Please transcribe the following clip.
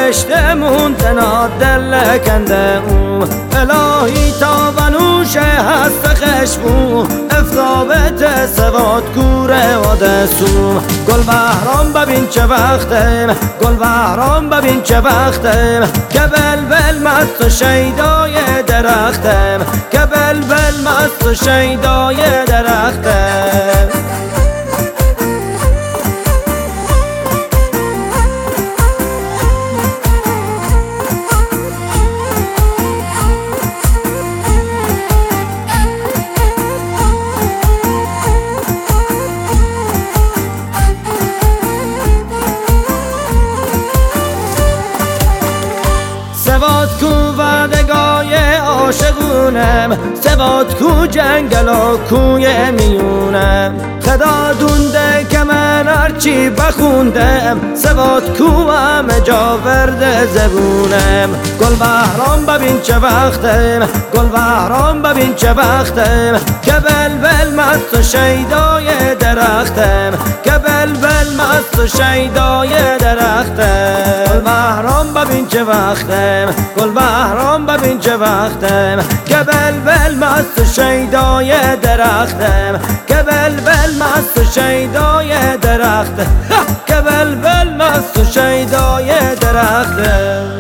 نوشته موندنا دل کنده او الهی تا بنوش هست خشبو افتابت سواد کوره و دسو گل بهرام ببین چه وقته گل بهرام ببین چه وقته که بلبل مست و شیدای درخته که بلبل مست و شیدای درخته سواد کو وعدگاه عاشقونم سواد کو جنگل و کوی میونم خدا دونده که من هرچی بخوندم سواد کو همه جا ورد زبونم گل بهرام ببین چه وقتم گل بهرام ببین چه وقتم که بلبل مست و شیدای درختم که بلبل مست و شیدای درختم گل بهرام ببین چه وقتم گل بهرام ببین چه وقتم که بلبل مست و شیدای درختم که بلبل مست و شیدای درختم که بلبل مست و شیدای درختم